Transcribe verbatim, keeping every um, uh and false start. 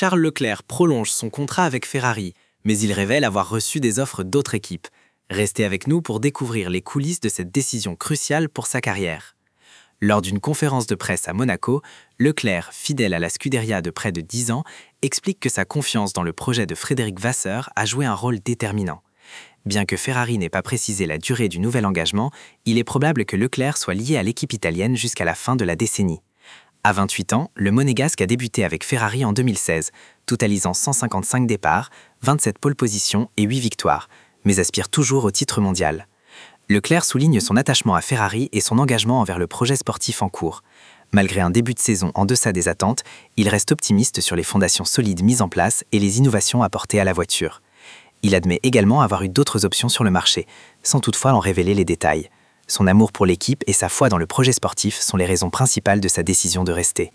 Charles Leclerc prolonge son contrat avec Ferrari, mais il révèle avoir reçu des offres d'autres équipes. Restez avec nous pour découvrir les coulisses de cette décision cruciale pour sa carrière. Lors d'une conférence de presse à Monaco, Leclerc, fidèle à la Scuderia de près de dix ans, explique que sa confiance dans le projet de Frédéric Vasseur a joué un rôle déterminant. Bien que Ferrari n'ait pas précisé la durée du nouvel engagement, il est probable que Leclerc soit lié à l'équipe italienne jusqu'à la fin de la décennie. À vingt-huit ans, le Monégasque a débuté avec Ferrari en deux mille seize, totalisant cent cinquante-cinq départs, vingt-sept pole positions et huit victoires, mais aspire toujours au titre mondial. Leclerc souligne son attachement à Ferrari et son engagement envers le projet sportif en cours. Malgré un début de saison en deçà des attentes, il reste optimiste sur les fondations solides mises en place et les innovations apportées à la voiture. Il admet également avoir eu d'autres options sur le marché, sans toutefois en révéler les détails. Son amour pour l'équipe et sa foi dans le projet sportif sont les raisons principales de sa décision de rester.